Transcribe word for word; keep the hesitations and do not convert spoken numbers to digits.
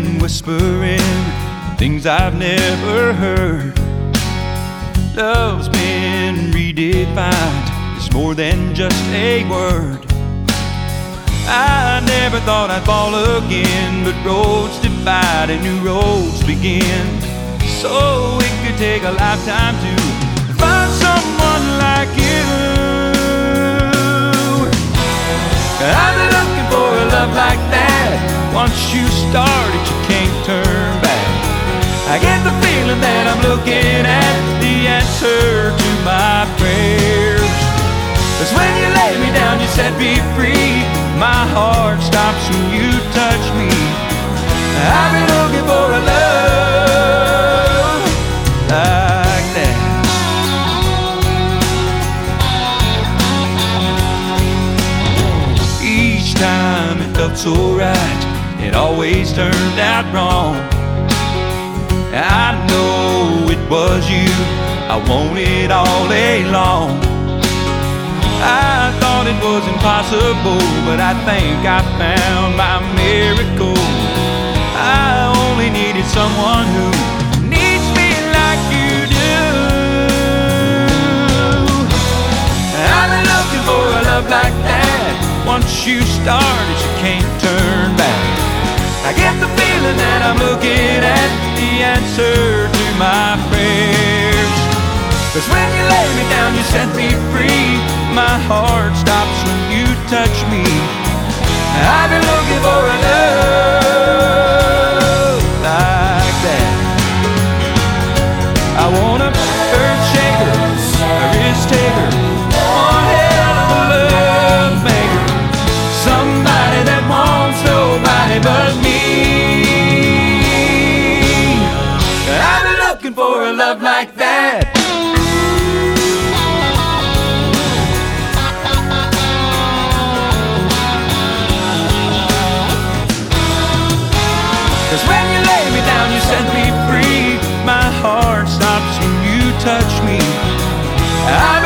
been whispering things I've never heard. Love's been redefined, it's more than just a word. I never thought I'd fall again, but roads divide and new roads begin. So it could take a lifetime to find someone like you. I've been looking for a love like that. Once you start it, you can't turn back. I get the feeling that I'm looking at the answer to my prayers. 'Cause when you lay me down, you set me free. My heart stops when you touch me. I've been looking for a love like that. Each time it felt so right, it always turned out wrong. I know it was you I wanted all along. I thought it was impossible, but I think I found my miracle. I only needed someone who needs me like you do. I've been looking for a love like that. Once you start it, you can't turn back. I get the feeling that I'm looking at the answer to my prayers. 'Cause when you lay me down, you set me free. My heart stops when you touch me. I've been looking for a love like that. I want a earth shaker, a risk taker, one hell of a love maker. Somebody that wants nobody but me. I've been looking for a love like that. 'Cause when you lay me down, you set me free. My heart stops when you touch me. I'm